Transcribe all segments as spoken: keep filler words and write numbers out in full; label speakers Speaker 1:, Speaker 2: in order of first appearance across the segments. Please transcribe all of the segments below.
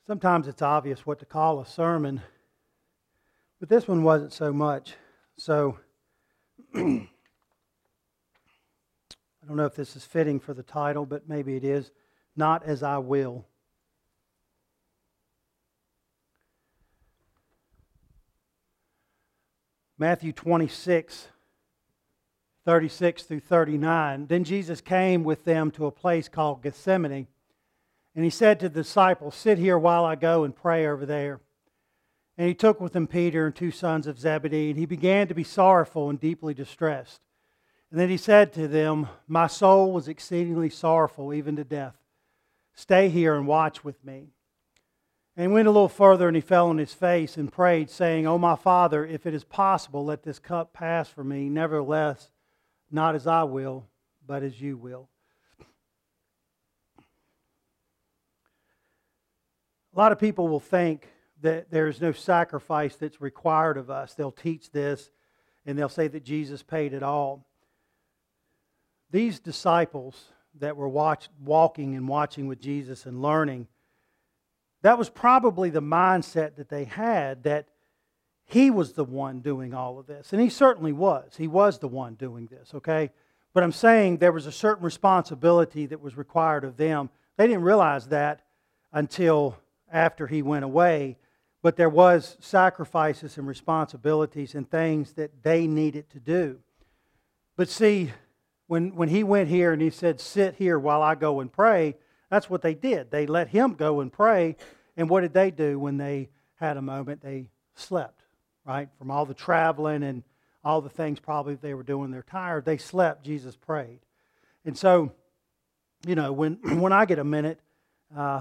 Speaker 1: Sometimes it's obvious what to call a sermon, but this one wasn't so much. So, I don't know if this is fitting for the title, but maybe it is. Not as I will. Matthew twenty-six, thirty-six through thirty-nine. Then Jesus came with them to a place called Gethsemane. And he said to the disciples, "Sit here while I go and pray over there." And he took with him Peter and two sons of Zebedee, and he began to be sorrowful and deeply distressed. And then he said to them, "My soul was exceedingly sorrowful, even to death. Stay here and watch with me." And he went a little further, and he fell on his face and prayed, saying, "O my Father, if it is possible, let this cup pass from me. Nevertheless, not as I will, but as you will." A lot of people will think that there is no sacrifice that's required of us. They'll teach this and they'll say that Jesus paid it all. These disciples that were watch, walking and watching with Jesus and learning, that was probably the mindset that they had, that He was the one doing all of this. And He certainly was. He was the one doing this, okay? But I'm saying there was a certain responsibility that was required of them. They didn't realize that until after He went away, but there was sacrifices and responsibilities and things that they needed to do. But see, when, when He went here and He said, "Sit here while I go and pray," that's what they did. They let Him go and pray, and what did they do when they had a moment? They slept, right? From all the traveling and all the things probably they were doing, they're tired. They slept, Jesus prayed. And so, you know, when, when I get a minute, uh,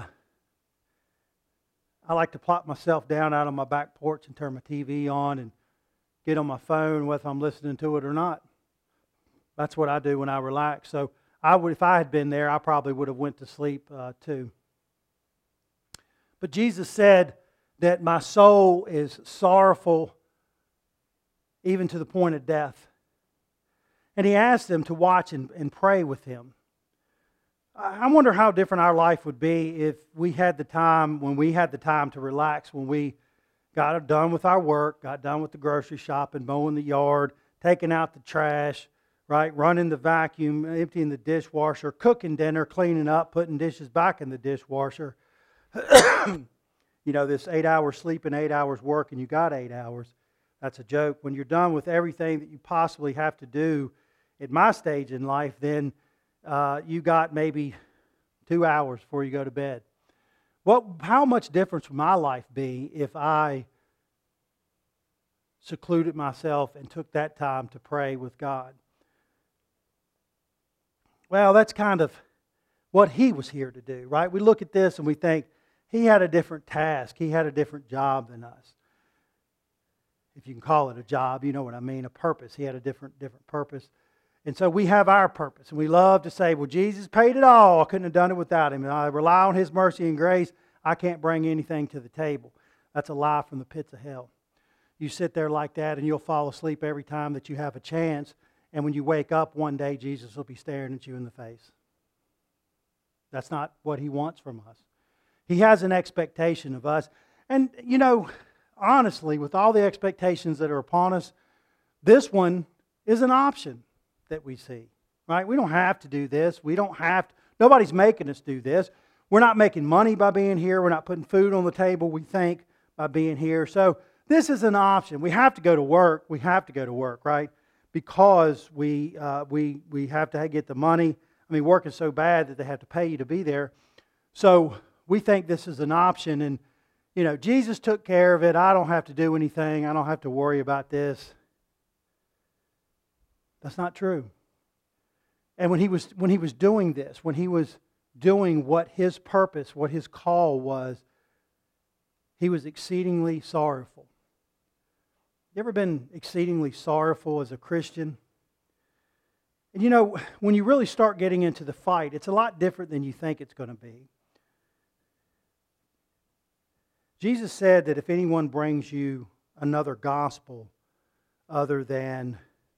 Speaker 1: I like to plop myself down out on my back porch and turn my T V on and get on my phone, whether I'm listening to it or not. That's what I do when I relax. So I would, if I had been there, I probably would have went to sleep uh, too. But Jesus said that my soul is sorrowful even to the point of death. And He asked them to watch and, and pray with Him. I wonder how different our life would be if we had the time, when we had the time to relax, when we got done with our work, got done with the grocery shopping, mowing the yard, taking out the trash, right, running the vacuum, emptying the dishwasher, cooking dinner, cleaning up, putting dishes back in the dishwasher. You know, this eight hours sleep and eight hours work, and you got eight hours. That's a joke. When you're done with everything that you possibly have to do at my stage in life, then Uh, you got maybe two hours before you go to bed. What? How much difference would my life be if I secluded myself and took that time to pray with God? Well, that's kind of what He was here to do, right? We look at this and we think He had a different task. He had a different job than us. If you can call it a job, you know what I mean, a purpose. He had a different, different purpose. And so we have our purpose. And we love to say, well, Jesus paid it all. I couldn't have done it without Him. And I rely on His mercy and grace. I can't bring anything to the table. That's a lie from the pits of hell. You sit there like that and you'll fall asleep every time that you have a chance. And when you wake up one day, Jesus will be staring at you in the face. That's not what He wants from us. He has an expectation of us. And, you know, honestly, with all the expectations that are upon us, this one is an option that we see, right? We don't have to do this. We don't have to. Nobody's making us do this. We're not making money by being here. We're not putting food on the table, we think, by being here. So this is an option. We have to go to work. We have to go to work, right? Because we uh, we we have to get the money. I mean, work is so bad that they have to pay you to be there. So we think this is an option. And, you know, Jesus took care of it. I don't have to do anything. I don't have to worry about this. That's not true. And when he was when he was doing this, when he was doing what His purpose, what His call was, He was exceedingly sorrowful. You ever been exceedingly sorrowful as a Christian? And you know, when you really start getting into the fight, it's a lot different than you think it's going to be. Jesus said that if anyone brings you another gospel other than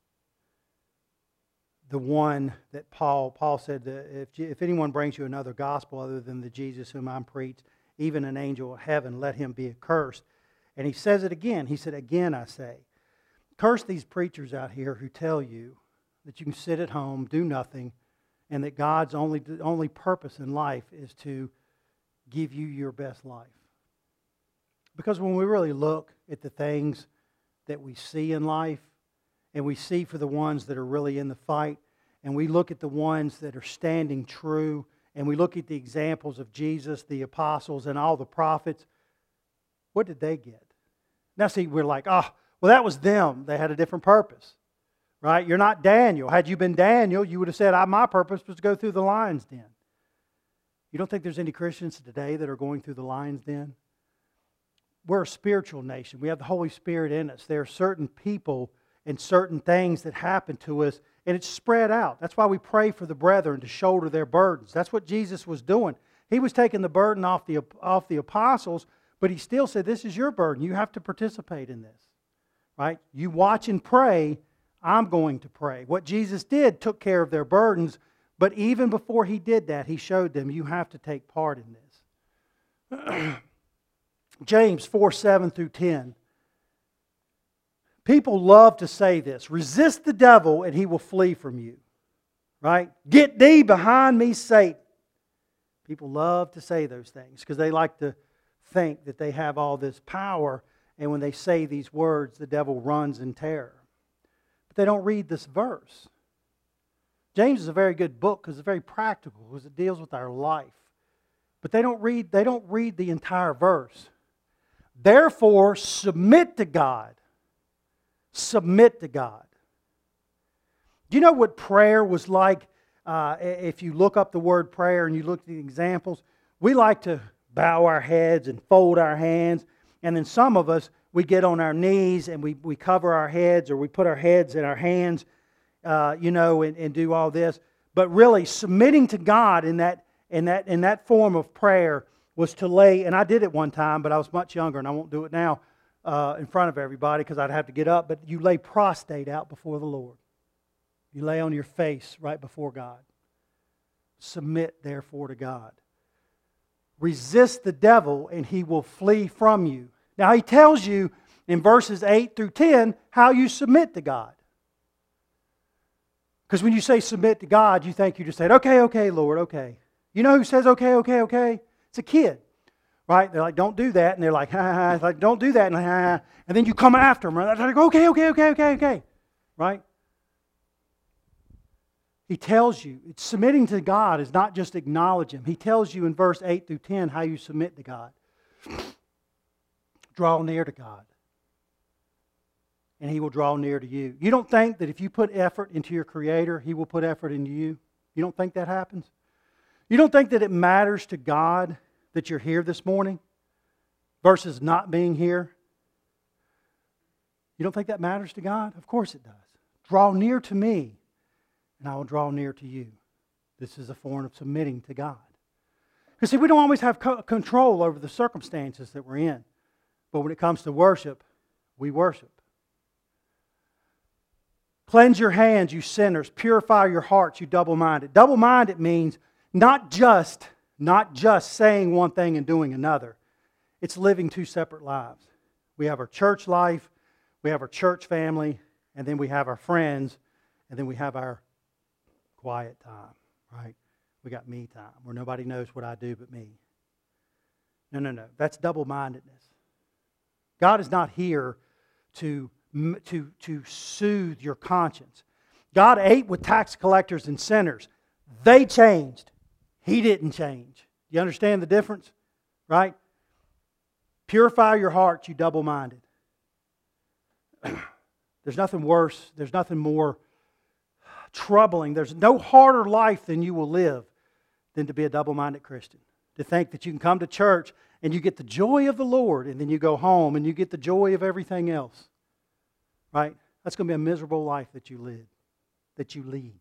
Speaker 1: the one that Paul, Paul said that if, if anyone brings you another gospel other than the Jesus whom I'm preached, even an angel of heaven, let him be accursed. And he says it again. He said, again I say, curse these preachers out here who tell you that you can sit at home, do nothing, and that God's only, only purpose in life is to give you your best life. Because when we really look at the things that we see in life, and we see for the ones that are really in the fight, and we look at the ones that are standing true, and we look at the examples of Jesus, the apostles, and all the prophets, what did they get? Now see, we're like, oh, well that was them. They had a different purpose. Right? You're not Daniel. Had you been Daniel, you would have said, my purpose was to go through the lion's den. You don't think there's any Christians today that are going through the lion's den? We're a spiritual nation. We have the Holy Spirit in us. There are certain people and certain things that happen to us, and it's spread out. That's why we pray for the brethren to shoulder their burdens. That's what Jesus was doing. He was taking the burden off the, off the apostles, but He still said, this is your burden. You have to participate in this. Right? You watch and pray, I'm going to pray. What Jesus did took care of their burdens, but even before He did that, He showed them, you have to take part in this. James four, seven through ten. People love to say this, resist the devil and he will flee from you. Right? Get thee behind me, Satan. People love to say those things because they like to think that they have all this power, and when they say these words, the devil runs in terror. But they don't read this verse. James is a very good book because it's very practical, because it deals with our life. But they don't read, they don't read the entire verse. Therefore, submit to God. Submit to God. Do you know what prayer was like? Uh, if you look up the word prayer and you look at the examples, we like to bow our heads and fold our hands. And then some of us, we get on our knees and we, we cover our heads, or we put our heads in our hands, uh, you know, and, and do all this. But really, submitting to God in that, in that, in that form of prayer was to lay, and I did it one time, but I was much younger, and I won't do it now uh, in front of everybody because I'd have to get up. But you lay prostrate out before the Lord. You lay on your face right before God. Submit, therefore, to God. Resist the devil, and he will flee from you. Now, he tells you in verses eight through ten how you submit to God. Because when you say submit to God, you think you just said, okay, okay, Lord, okay. You know who says okay, okay, okay? It's a kid, right? They're like, don't do that. And they're like, ha, ha, ha. It's like, don't do that. And, ha, ha. And then you come after them. Right? They're like, okay, okay, okay, okay, okay. Right? He tells you, it's submitting to God is not just acknowledge Him. He tells you in verse eight through ten how you submit to God. Draw near to God, and He will draw near to you. You don't think that if you put effort into your Creator, He will put effort into you? You don't think that happens? You don't think that it matters to God that you're here this morning versus not being here? You don't think that matters to God? Of course it does. Draw near to me, and I will draw near to you. This is a form of submitting to God. Because see, we don't always have co- control over the circumstances that we're in. But when it comes to worship, we worship. Cleanse your hands, you sinners. Purify your hearts, you double-minded. Double-minded means not just, not just saying one thing and doing another. It's living two separate lives. We have our church life, we have our church family, and then we have our friends, and then we have our quiet time, right? We got me time, where nobody knows what I do but me. No, no, no. That's double-mindedness. God is not here to, to, to soothe your conscience. God ate with tax collectors and sinners. They changed. He didn't change. You understand the difference? Right? Purify your hearts, you double-minded. There's nothing worse. There's nothing more troubling. There's no harder life than you will live than to be a double-minded Christian. To think that you can come to church and you get the joy of the Lord, and then you go home and you get the joy of everything else. Right? That's going to be a miserable life that you live, that you lead.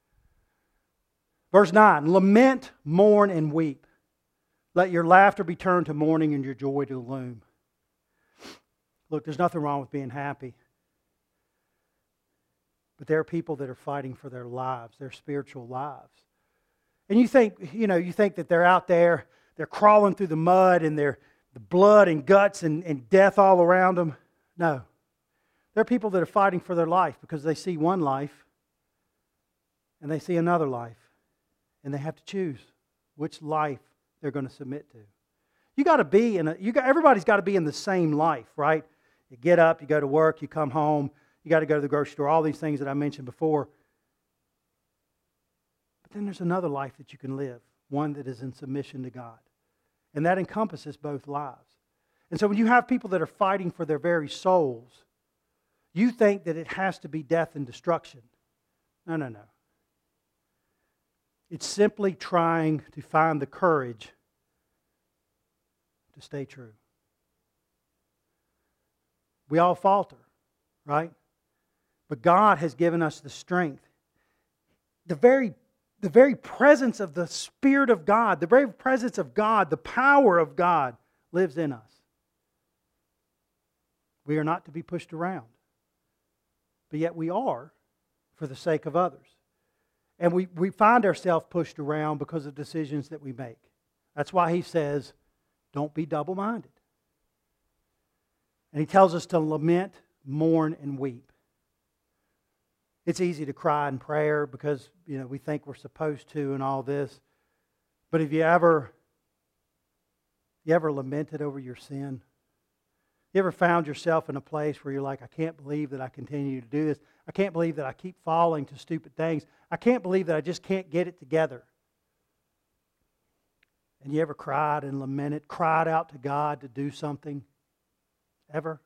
Speaker 1: Verse nine, lament, mourn, and weep. Let your laughter be turned to mourning and your joy to gloom. Look, there's nothing wrong with being happy. But there are people that are fighting for their lives, their spiritual lives. And you think, you know, you think that they're out there, they're crawling through the mud and they're the blood and guts and, and death all around them. No. There are people that are fighting for their life because they see one life and they see another life. And they have to choose which life they're going to submit to. You got to be in a, you got, everybody's got to be in the same life, right? You get up, you go to work, you come home, you got to go to the grocery store, all these things that I mentioned before. But then there's another life that you can live, one that is in submission to God. And that encompasses both lives. And so when you have people that are fighting for their very souls, you think that it has to be death and destruction. No, no, no. It's simply trying to find the courage to stay true. We all falter, right? But God has given us the strength. The very, the very presence of the Spirit of God, the very presence of God, the power of God lives in us. We are not to be pushed around. But yet we are for the sake of others. And we, we find ourselves pushed around because of decisions that we make. That's why he says, don't be double-minded. And he tells us to lament, mourn, and weep. It's easy to cry in prayer because, you know, we think we're supposed to and all this. But have you ever, you ever lamented over your sin? You ever found yourself in a place where you're like, I can't believe that I continue to do this. I can't believe that I keep falling to stupid things. I can't believe that I just can't get it together. And you ever cried and lamented, cried out to God to do something? Ever?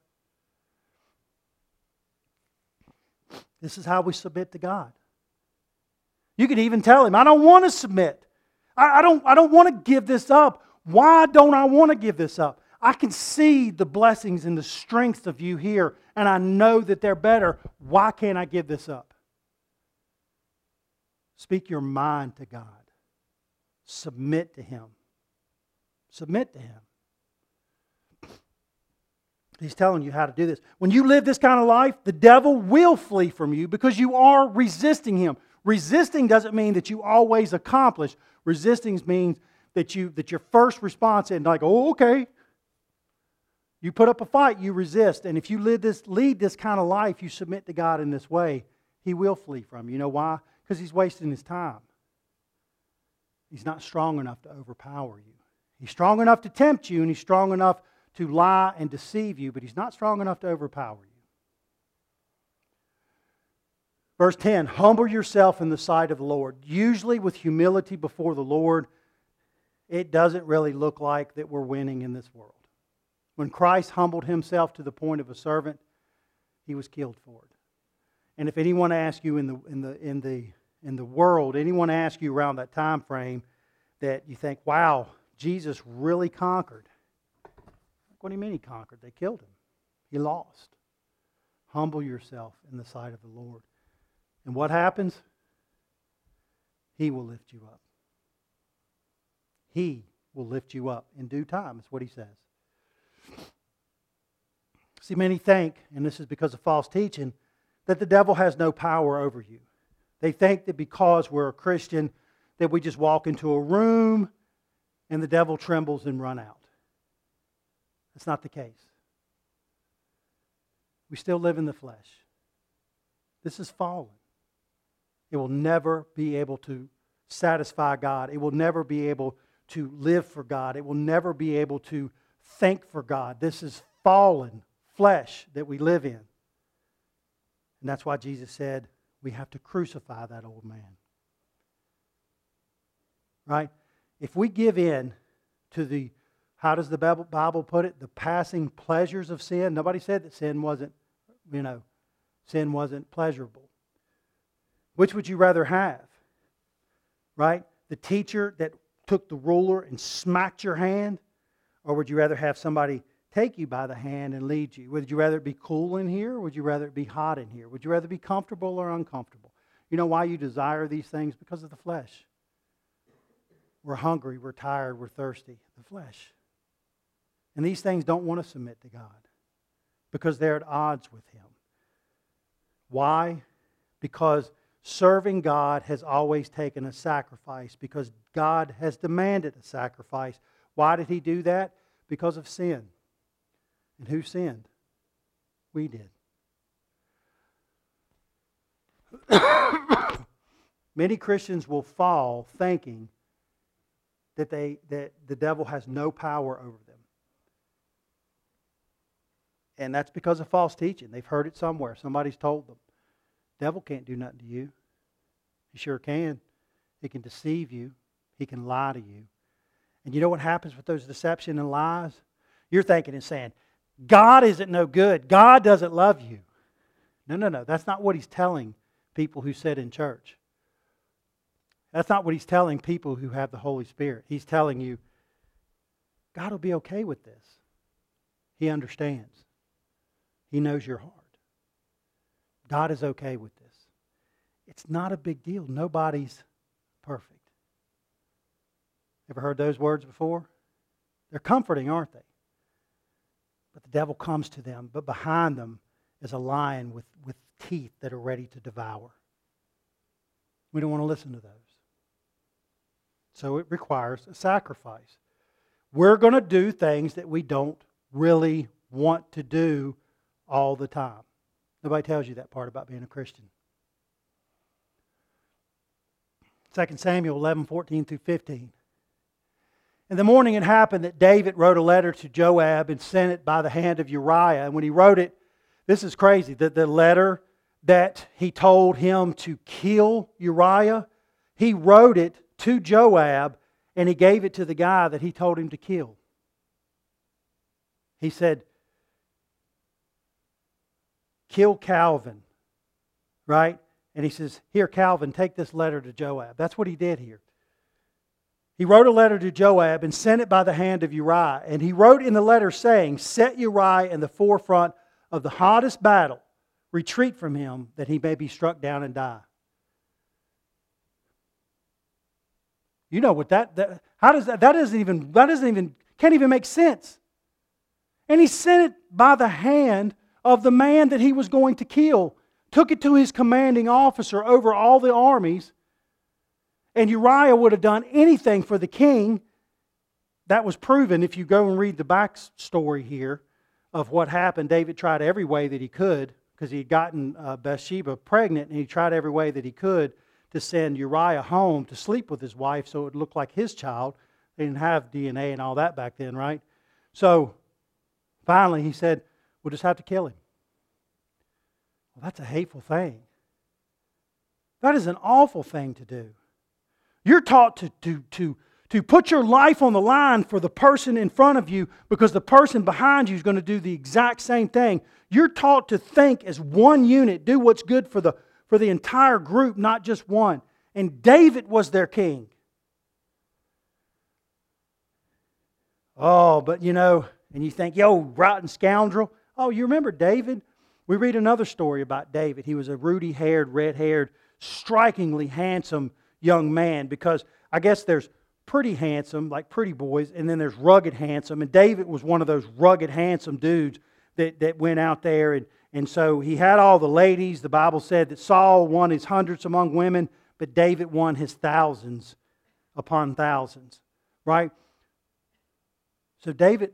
Speaker 1: This is how we submit to God. You could even tell Him, I don't want to submit. I, I don't, I don't want to give this up. Why don't I want to give this up? I can see the blessings and the strengths of you here, and I know that they're better. Why can't I give this up? Speak your mind to God. Submit to Him. Submit to Him. He's telling you how to do this. When you live this kind of life, the devil will flee from you because you are resisting him. Resisting doesn't mean that you always accomplish. Resisting means that you that your first response is like, oh, okay. You put up a fight, you resist. And if you lead this, lead this kind of life, you submit to God in this way, He will flee from you. You know why? Because He's wasting His time. He's not strong enough to overpower you. He's strong enough to tempt you, and He's strong enough to lie and deceive you, but He's not strong enough to overpower you. Verse ten, humble yourself in the sight of the Lord. Usually with humility before the Lord, it doesn't really look like that we're winning in this world. When Christ humbled Himself to the point of a servant, He was killed for it. And if anyone asks you in the in the in the in the world, anyone asks you around that time frame that you think, wow, Jesus really conquered. What do you mean He conquered? They killed Him. He lost. Humble yourself in the sight of the Lord. And what happens? He will lift you up. He will lift you up in due time, is what He says. See, many think, and this is because of false teaching, that the devil has no power over you. They think that because we're a Christian, that we just walk into a room and the devil trembles and run out. That's not the case. We still live in the flesh. This is fallen. It will never be able to satisfy God. It will never be able to live for God. It will never be able to think for God. This is fallen flesh that we live in. And that's why Jesus said we have to crucify that old man. Right? If we give in to the, how does the Bible put it? The passing pleasures of sin. Nobody said that sin wasn't, you know, sin wasn't pleasurable. Which would you rather have? Right? The teacher that took the ruler and smacked your hand? Or would you rather have somebody take you by the hand and lead you? Would you rather it be cool in here, or would you rather it be hot in here? Would you rather be comfortable or uncomfortable? You know why you desire these things? Because of the flesh. We're hungry, we're tired, we're thirsty. The flesh. And these things don't want to submit to God because they're at odds with Him. Why? Because serving God has always taken a sacrifice, because God has demanded a sacrifice. Why did he do that? Because of sin. And who sinned? We did. Many Christians will fall thinking that they that the devil has no power over them. And that's because of false teaching. They've heard it somewhere. Somebody's told them. Devil can't do nothing to you. He sure can. He can deceive you. He can lie to you. And you know what happens with those deception and lies? You're thinking and saying, God isn't no good. God doesn't love you. No, no, no. That's not what he's telling people who sit in church. That's not what he's telling people who have the Holy Spirit. He's telling you, God will be okay with this. He understands. He knows your heart. God is okay with this. It's not a big deal. Nobody's perfect. Ever heard those words before? They're comforting, aren't they? But the devil comes to them, but behind them is a lion with, with teeth that are ready to devour. We don't want to listen to those. So it requires a sacrifice. We're going to do things that we don't really want to do all the time. Nobody tells you that part about being a Christian. Second Samuel eleven, fourteen through fifteen. In the morning it happened that David wrote a letter to Joab and sent it by the hand of Uriah. And when he wrote it, this is crazy, that the letter that he told him to kill Uriah, he wrote it to Joab and he gave it to the guy that he told him to kill. He said, kill Calvin, right? And he says, here, Calvin, take this letter to Joab. That's what he did here. He wrote a letter to Joab and sent it by the hand of Uriah. And he wrote in the letter saying, set Uriah in the forefront of the hottest battle. Retreat from him that he may be struck down and die. You know what that, that how does that, that doesn't even, that doesn't even, can't even make sense. And he sent it by the hand of the man that he was going to kill. Took it to his commanding officer over all the armies. And Uriah would have done anything for the king. That was proven if you go and read the backstory here of what happened. David tried every way that he could because he had gotten uh, Bathsheba pregnant, and he tried every way that he could to send Uriah home to sleep with his wife so it looked like his child. They didn't have D N A and all that back then, right? So finally he said, we'll just have to kill him. Well, that's a hateful thing. That is an awful thing to do. You're taught to, to, to, to put your life on the line for the person in front of you because the person behind you is going to do the exact same thing. You're taught to think as one unit, do what's good for the, for the entire group, not just one. And David was their king. Oh, but you know, and you think, yo, rotten scoundrel. Oh, you remember David? We read another story about David. He was a ruddy-haired, red-haired, strikingly handsome young man, because I guess there's pretty handsome, like pretty boys, and then there's rugged handsome. And David was one of those rugged handsome dudes that, that went out there. And, and so he had all the ladies. The Bible said that Saul won his hundreds among women, but David won his thousands upon thousands. Right? So David,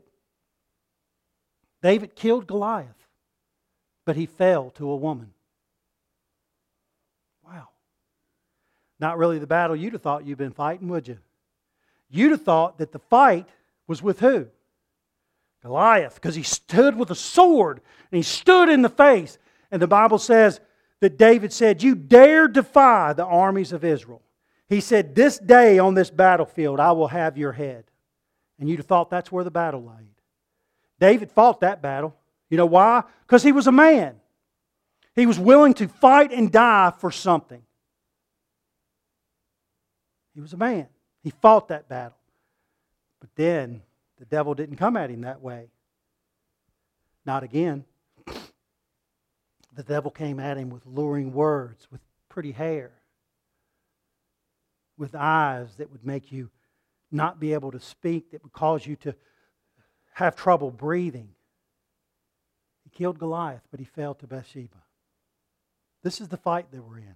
Speaker 1: David killed Goliath, but he fell to a woman. Wow. Not really the battle you'd have thought you'd been fighting, would you? You'd have thought that the fight was with who? Goliath, because he stood with a sword and he stood in the face. And the Bible says that David said, you dare defy the armies of Israel. He said, this day on this battlefield I will have your head. And you'd have thought that's where the battle lay. David fought that battle. You know why? Because he was a man. He was willing to fight and die for something. He was a man. He fought that battle. But then the devil didn't come at him that way. Not again. The devil came at him with luring words, with pretty hair, with eyes that would make you not be able to speak, that would cause you to have trouble breathing. He killed Goliath, but he fell to Bathsheba. This is the fight that we're in.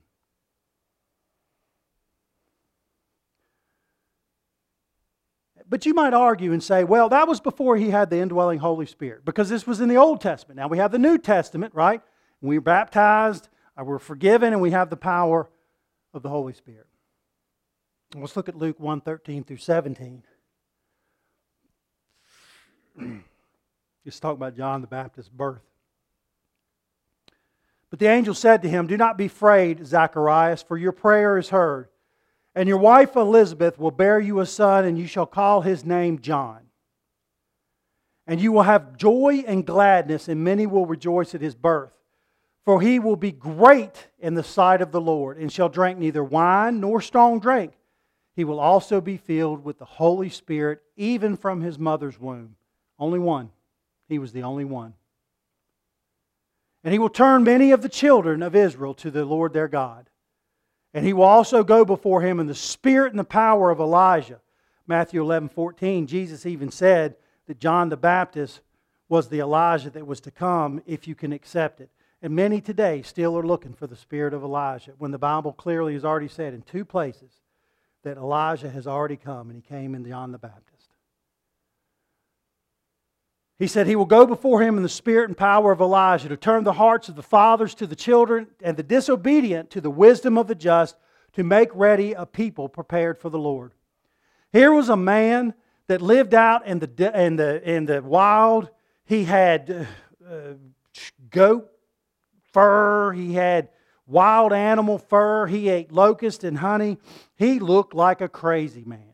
Speaker 1: But you might argue and say, well, that was before he had the indwelling Holy Spirit, because this was in the Old Testament. Now we have the New Testament, right? We're baptized, we're forgiven, and we have the power of the Holy Spirit. Let's look at Luke one, thirteen through seventeen. Just talk about John the Baptist's birth. But the angel said to him, "Do not be afraid, Zacharias, for your prayer is heard. And your wife Elizabeth will bear you a son, and you shall call his name John. And you will have joy and gladness, and many will rejoice at his birth. For he will be great in the sight of the Lord, and shall drink neither wine nor strong drink. He will also be filled with the Holy Spirit, even from his mother's womb." Only one. He was the only one. "And he will turn many of the children of Israel to the Lord their God. And he will also go before him in the spirit and the power of Elijah." Matthew eleven fourteen, Jesus even said that John the Baptist was the Elijah that was to come, if you can accept it. And many today still are looking for the spirit of Elijah, when the Bible clearly has already said in two places that Elijah has already come, and he came in John the Baptist. He said he will go before him in the spirit and power of Elijah, to turn the hearts of the fathers to the children, and the disobedient to the wisdom of the just, to make ready a people prepared for the Lord. Here was a man that lived out in the in the in the wild. He had uh, goat fur. He had wild animal fur. He ate locust and honey. He looked like a crazy man.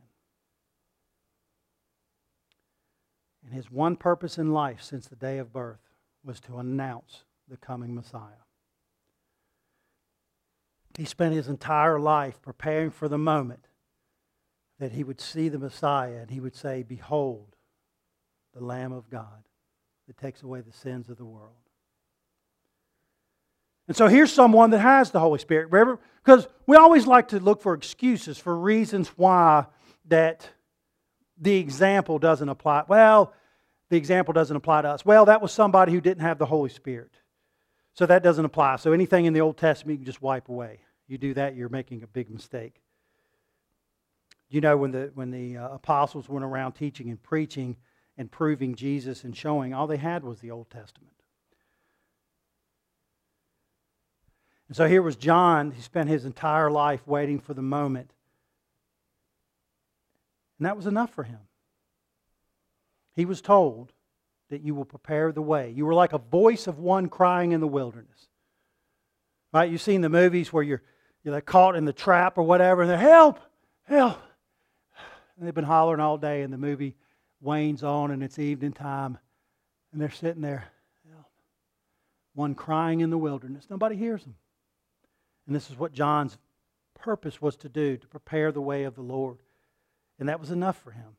Speaker 1: And his one purpose in life since the day of birth was to announce the coming Messiah. He spent his entire life preparing for the moment that he would see the Messiah and he would say, "Behold, the Lamb of God that takes away the sins of the world." And so here's someone that has the Holy Spirit. Remember? Because we always like to look for excuses, for reasons why that the example doesn't apply. Well, the example doesn't apply to us. Well, that was somebody who didn't have the Holy Spirit. So that doesn't apply. So anything in the Old Testament you can just wipe away. You do that, you're making a big mistake. You know, when the when the uh, apostles went around teaching and preaching and proving Jesus and showing, all they had was the Old Testament. And so here was John. He spent his entire life waiting for the moment. And that was enough for him. He was told that you will prepare the way. You were like a voice of one crying in the wilderness. Right? You've seen the movies where you're, you're like caught in the trap or whatever, and they're, "Help! Help!" And they've been hollering all day, and the movie wanes on, and it's evening time, and they're sitting there, "Help!" One crying in the wilderness. Nobody hears them. And this is what John's purpose was to do, to prepare the way of the Lord. And that was enough for him.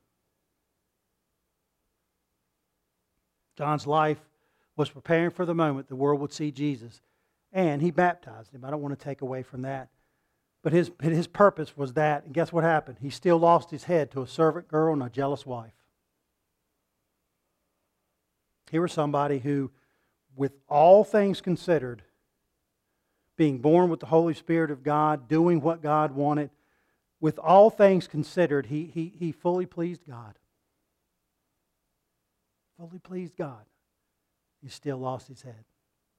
Speaker 1: John's life was preparing for the moment the world would see Jesus. And he baptized him. I don't want to take away from that. But his, his purpose was that. And guess what happened? He still lost his head to a servant girl and a jealous wife. Here was somebody who, with all things considered, being born with the Holy Spirit of God, doing what God wanted, with all things considered, he, he, he fully pleased God. Fully pleased God. He still lost his head.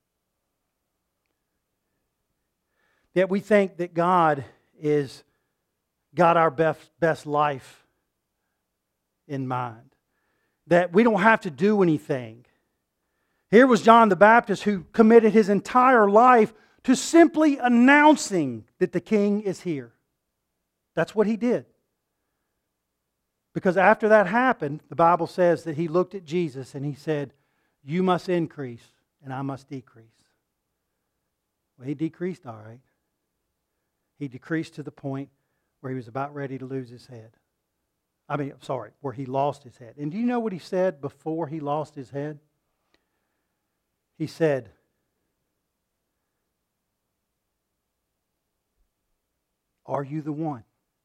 Speaker 1: Yet we think that God is got our best, best life in mind. That we don't have to do anything. Here was John the Baptist who committed his entire life to simply announcing that the King is here. That's what he did. Because after that happened, the Bible says that he looked at Jesus and he said, "You must increase and I must decrease." Well, he decreased all right. He decreased to the point where he was about ready to lose his head. I mean, sorry, where he lost his head. And do you know what he said before he lost his head? He said, "Are you the one?"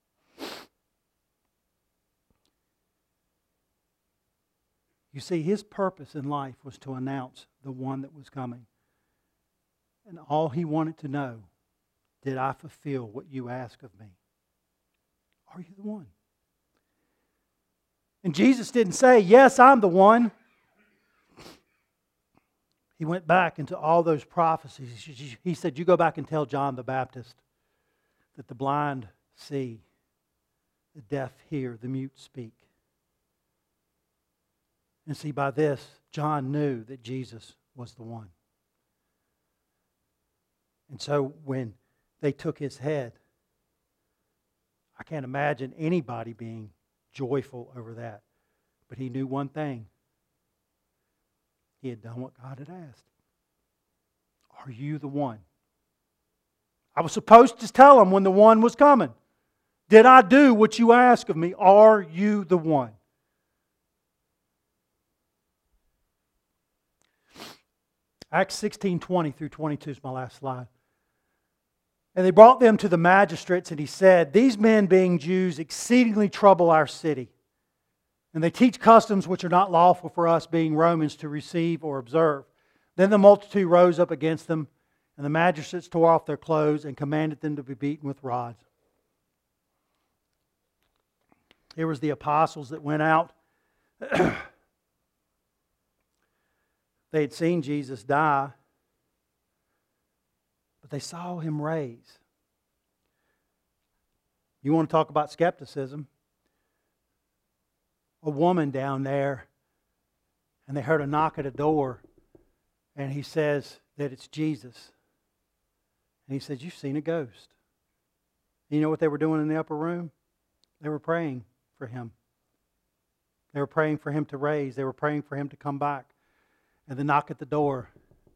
Speaker 1: You see, his purpose in life was to announce the one that was coming. And all he wanted to know, did I fulfill what you ask of me? Are you the one? And Jesus didn't say, yes, I'm the one. He went back into all those prophecies. He said, you go back and tell John the Baptist that the blind see, the deaf hear, the mute speak. And see, by this, John knew that Jesus was the one. And so when they took his head, I can't imagine anybody being joyful over that. But he knew one thing. He had done what God had asked. Are you the one? I was supposed to tell him when the one was coming. Did I do what you asked of me? Are you the one? Acts sixteen twenty through twenty-two is my last slide. And they brought them to the magistrates, and he said, these men being Jews exceedingly trouble our city. And they teach customs which are not lawful for us, being Romans, to receive or observe. Then the multitude rose up against them, and the magistrates tore off their clothes and commanded them to be beaten with rods. Here was the apostles that went out. They had seen Jesus die, but they saw him raise. You want to talk about skepticism? A woman down there, and they heard a knock at a door, and he says that it's Jesus. And he says, you've seen a ghost. You know what they were doing in the upper room? They were praying for him. They were praying for him to raise. They were praying for him to come back. And the knock at the door.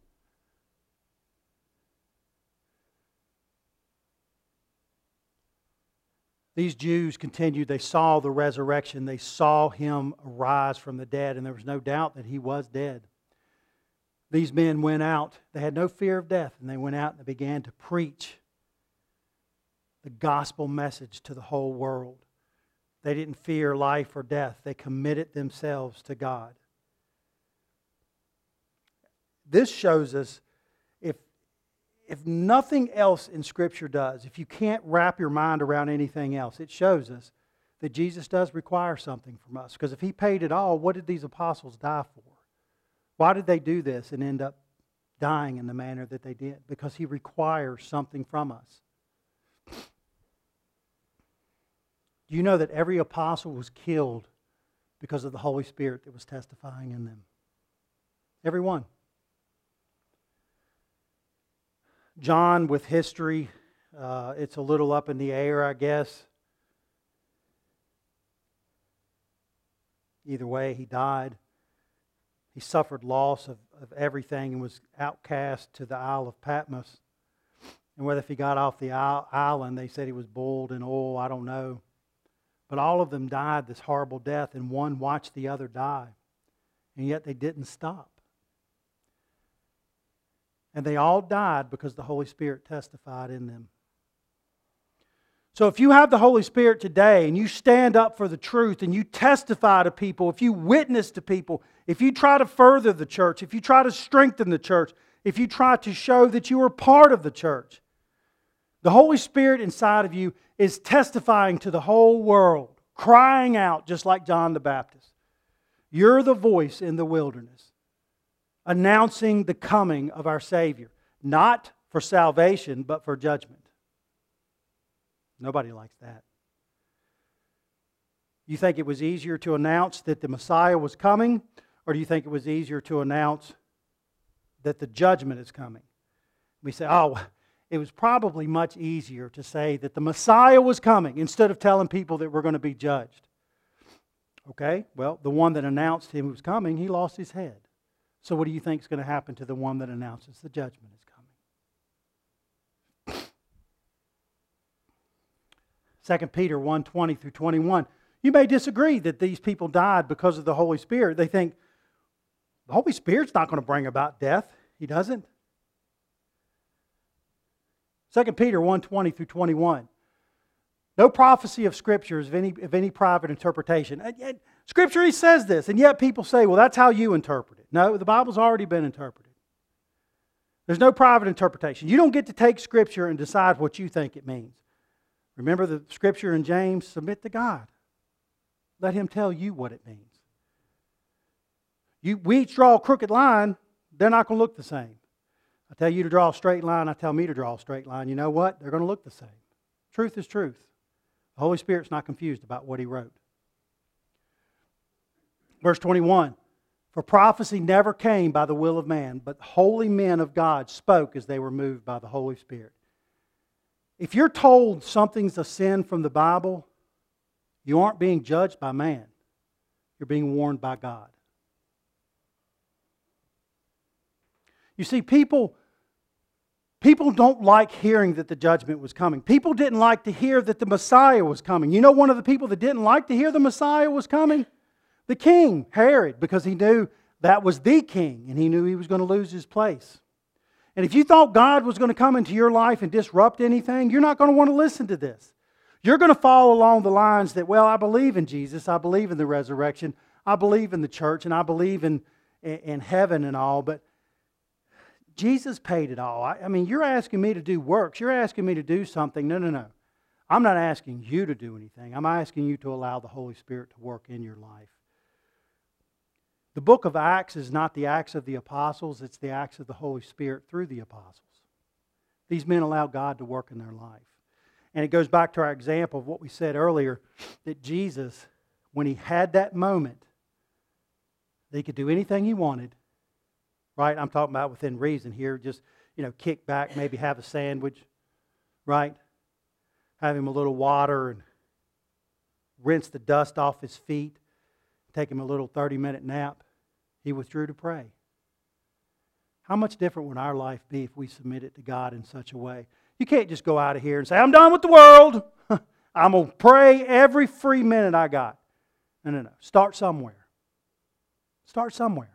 Speaker 1: These Jews continued. They saw the resurrection. They saw him arise from the dead. And there was no doubt that he was dead. These men went out. They had no fear of death. And they went out and they began to preach the gospel message to the whole world. They didn't fear life or death. They committed themselves to God. This shows us, if, if nothing else in Scripture does, if you can't wrap your mind around anything else, it shows us that Jesus does require something from us. Because if He paid it all, what did these apostles die for? Why did they do this and end up dying in the manner that they did? Because He requires something from us. Do you know that every apostle was killed because of the Holy Spirit that was testifying in them? Every one. John, with history, uh, it's a little up in the air, I guess. Either way, he died. He suffered loss of, of everything and was outcast to the Isle of Patmos. And whether if he got off the island, they said he was boiled in oil, I don't know. But all of them died this horrible death, and one watched the other die. And yet they didn't stop. And they all died because the Holy Spirit testified in them. So if you have the Holy Spirit today and you stand up for the truth and you testify to people, if you witness to people, if you try to further the church, if you try to strengthen the church, if you try to show that you are part of the church, the Holy Spirit inside of you is testifying to the whole world, crying out just like John the Baptist. You're the voice in the wilderness, announcing the coming of our Savior, not for salvation, but for judgment. Nobody likes that. You think it was easier to announce that the Messiah was coming, or do you think it was easier to announce that the judgment is coming? We say, oh, it was probably much easier to say that the Messiah was coming instead of telling people that we're going to be judged. Okay, well, the one that announced Him was coming, he lost his head. So what do you think is going to happen to the one that announces the judgment is coming? Second Peter one twenty through twenty-one. You may disagree that these people died because of the Holy Spirit. They think the Holy Spirit's not going to bring about death. He doesn't. Second Peter one twenty through twenty-one. No prophecy of Scripture is of any, of any private interpretation. And yet, Scripture he says this, and yet people say, well, that's how you interpret it. No, the Bible's already been interpreted. There's no private interpretation. You don't get to take Scripture and decide what you think it means. Remember the Scripture in James, submit to God. let Him tell you what it means. You, we each draw a crooked line, they're not going to look the same. I tell you to draw a straight line, I tell me to draw a straight line. You know what? They're going to look the same. Truth is truth. The Holy Spirit's not confused about what He wrote. Verse twenty-one, for prophecy never came by the will of man, but holy men of God spoke as they were moved by the Holy Spirit. If you're told something's a sin from the Bible, you aren't being judged by man. You're being warned by God. You see, people, people don't like hearing that the judgment was coming. People didn't like to hear that the Messiah was coming. You know one of the people that didn't like to hear the Messiah was coming? The king, Herod, because he knew that was the king and he knew he was going to lose his place. And if you thought God was going to come into your life and disrupt anything, you're not going to want to listen to this. You're going to follow along the lines that, well, I believe in Jesus, I believe in the resurrection, I believe in the church, and I believe in, in heaven and all, but Jesus paid it all. I, I mean, you're asking me to do works. You're asking me to do something. No, no, no. I'm not asking you to do anything. I'm asking you to allow the Holy Spirit to work in your life. The book of Acts is not the Acts of the Apostles. It's the Acts of the Holy Spirit through the Apostles. These men allow God to work in their life. And it goes back to our example of what we said earlier, that Jesus, when He had that moment, that He could do anything He wanted. Right? I'm talking about within reason here. Just, you know, kick back, maybe have a sandwich. Right? Have him a little water and rinse the dust off his feet. Take him a little thirty-minute nap. He withdrew to pray. How much different would our life be if we submit it to God in such a way? You can't just go out of here and say, I'm done with the world. I'm going to pray every free minute I got. No, no, no. Start somewhere. Start somewhere.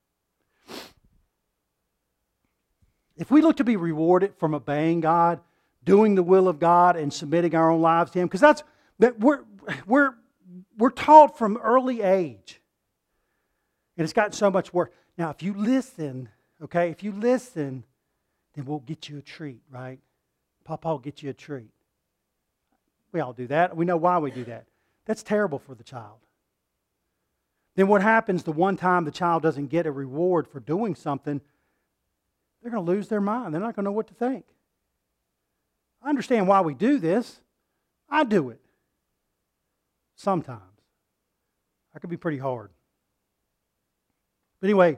Speaker 1: If we look to be rewarded from obeying God, doing the will of God, and submitting our own lives to Him, because that's that we're we're we're taught from early age, and it's gotten so much worse. Now, if you listen, okay, if you listen, then we'll get you a treat, right? Papa will get you a treat. We all do that. We know why we do that. That's terrible for the child. Then what happens the one time the child doesn't get a reward for doing something? They're going to lose their mind. They're not going to know what to think. I understand why we do this. I do it. Sometimes. I can be pretty hard. But anyway,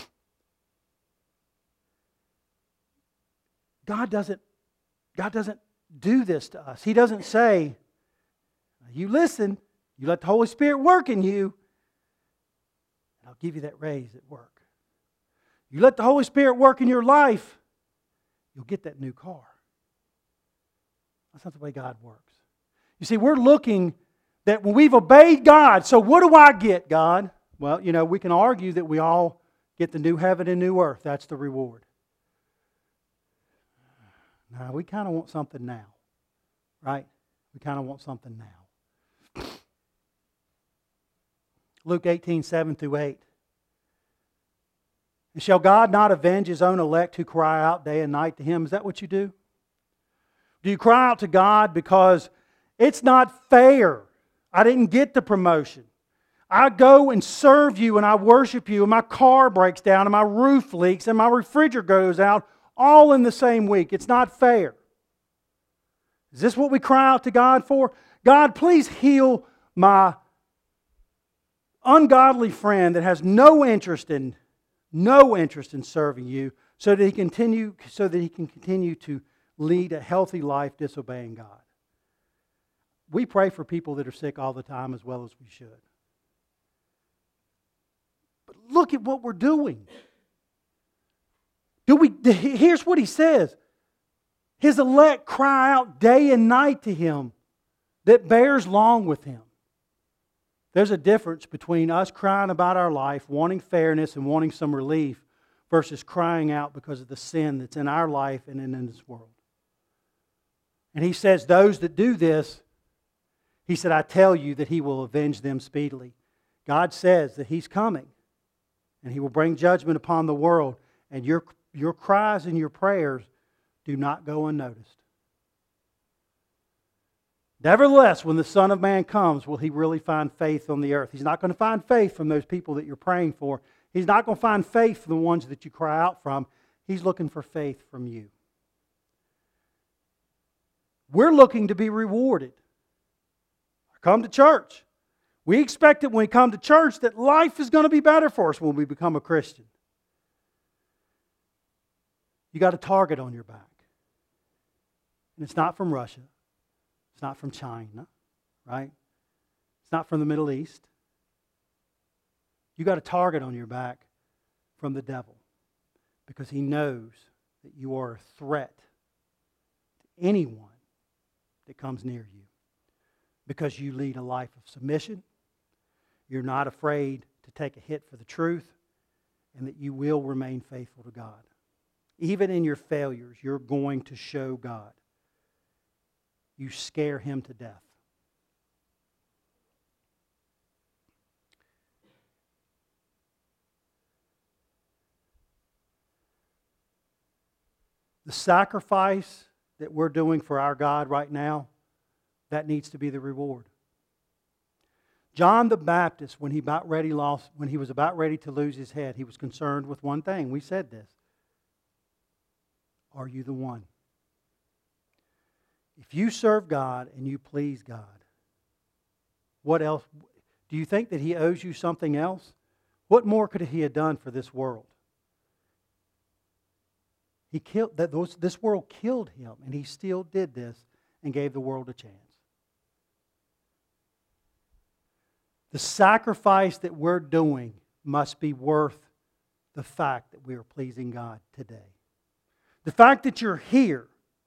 Speaker 1: God doesn't, God doesn't do this to us. He doesn't say, you listen, you let the Holy Spirit work in you, and I'll give you that raise at work. You let the Holy Spirit work in your life, you'll get that new car. That's not the way God works. You see, we're looking that when we've obeyed God, so what do I get, God? Well, you know, we can argue that we all get the new heaven and new earth. That's the reward. Now, we kind of want something now, right? We kind of want something now. Luke eighteen, seven through eight. And shall God not avenge His own elect who cry out day and night to Him? Is that what you do? Do you cry out to God because it's not fair? I didn't get the promotion. I go and serve You and I worship You and my car breaks down and my roof leaks and my refrigerator goes out all in the same week. It's not fair. Is this what we cry out to God for? God, please heal my ungodly friend that has no interest in No interest in serving You, so that he continue, so that he can continue to lead a healthy life disobeying God. We pray for people that are sick all the time as well as we should. But look at what we're doing. Do we? Here's what He says. His elect cry out day and night to Him that bears long with Him. There's a difference between us crying about our life, wanting fairness and wanting some relief, versus crying out because of the sin that's in our life and in this world. And He says, those that do this, He said, I tell you that He will avenge them speedily. God says that He's coming and He will bring judgment upon the world. And your, your cries and your prayers do not go unnoticed. Nevertheless, when the Son of Man comes, will He really find faith on the earth? He's not going to find faith from those people that you're praying for. He's not going to find faith from the ones that you cry out from. He's looking for faith from you. We're looking to be rewarded. Come to church. We expect that when we come to church that life is going to be better for us when we become a Christian. You got a target on your back. And it's not from Russia. It's not from China, right? It's not from the Middle East. You got a target on your back from the devil because he knows that you are a threat to anyone that comes near you because you lead a life of submission. You're not afraid to take a hit for the truth, and that you will remain faithful to God. Even in your failures, you're going to show God. You scare Him to death. The sacrifice that we're doing for our God right now, that needs to be the reward. John the Baptist, when he about ready lost, when he was about ready to lose his head, he was concerned with one thing. We said this. Are you the one? If you serve God and you please God, what else? Do you think that He owes you something else? What more could He have done for this world? He killed that those, this world killed Him, and He still did this and gave the world a chance. The sacrifice that we're doing must be worth the fact that we are pleasing God today. The fact that you're here,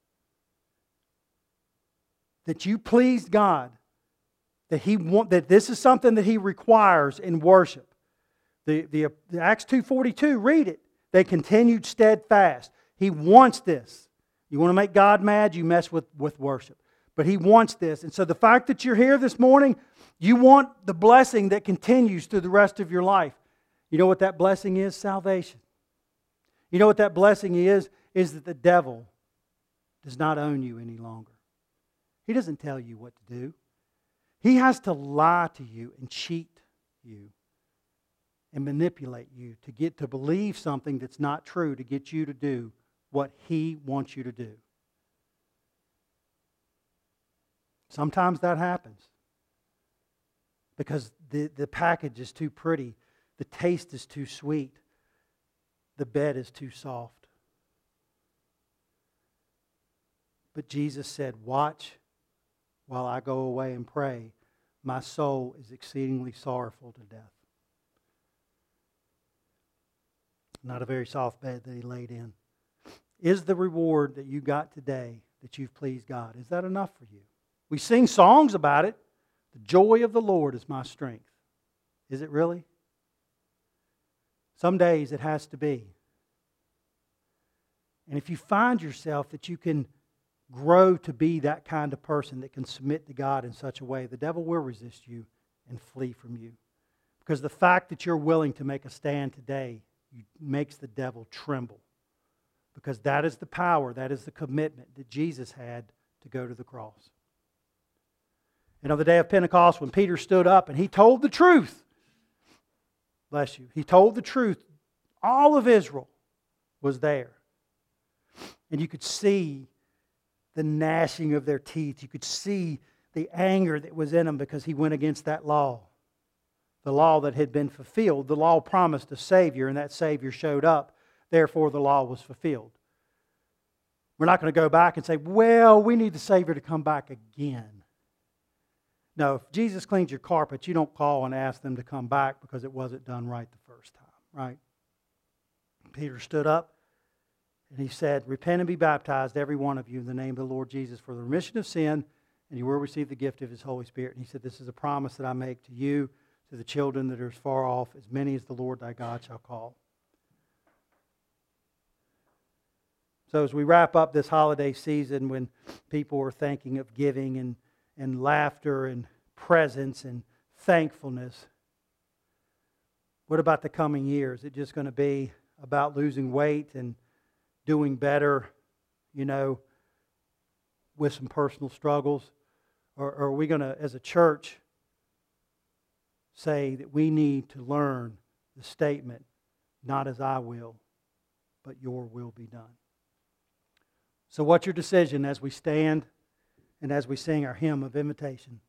Speaker 1: that you pleased God, that He want, that this is something that He requires in worship. The, the, the Acts two forty-two, read it. They continued steadfast. He wants this. You want to make God mad, you mess with, with worship. But He wants this. And so the fact that you're here this morning, you want the blessing that continues through the rest of your life. You know what that blessing is? Salvation. You know what that blessing is? Is that the devil does not own you any longer. He doesn't tell you what to do. He has to lie to you and cheat you and manipulate you to get to believe something that's not true, to get you to do what he wants you to do. Sometimes that happens because the, the package is too pretty, the taste is too sweet, the bed is too soft. But Jesus said, watch while I go away and pray. My soul is exceedingly sorrowful to death. Not a very soft bed that He laid in. Is the reward that you got today that you've pleased God, is that enough for you? We sing songs about it. The joy of the Lord is my strength. Is it really? Some days it has to be. And if you find yourself that you can grow to be that kind of person that can submit to God in such a way, the devil will resist you and flee from you. Because the fact that you're willing to make a stand today makes the devil tremble. Because that is the power, that is the commitment that Jesus had to go to the cross. And on the day of Pentecost, when Peter stood up and he told the truth, bless you, he told the truth, all of Israel was there. And you could see the gnashing of their teeth. You could see the anger that was in them because he went against that law. The law that had been fulfilled. The law promised a Savior, and that Savior showed up. Therefore, the law was fulfilled. We're not going to go back and say, well, we need the Savior to come back again. No, if Jesus cleans your carpet, you don't call and ask them to come back because it wasn't done right the first time, right? Peter stood up and he said, repent and be baptized, every one of you, in the name of the Lord Jesus for the remission of sin, and you will receive the gift of His Holy Spirit. And he said, this is a promise that I make to you, to the children that are as far off, as many as the Lord thy God shall call. So as we wrap up this holiday season, when people are thinking of giving and, and laughter and presence and thankfulness, what about the coming year? Is it just going to be about losing weight and doing better, you know, with some personal struggles? Or, or are we going to, as a church, say that we need to learn the statement, not as I will, but your will be done? So what's your decision as we stand and as we sing our hymn of invitation?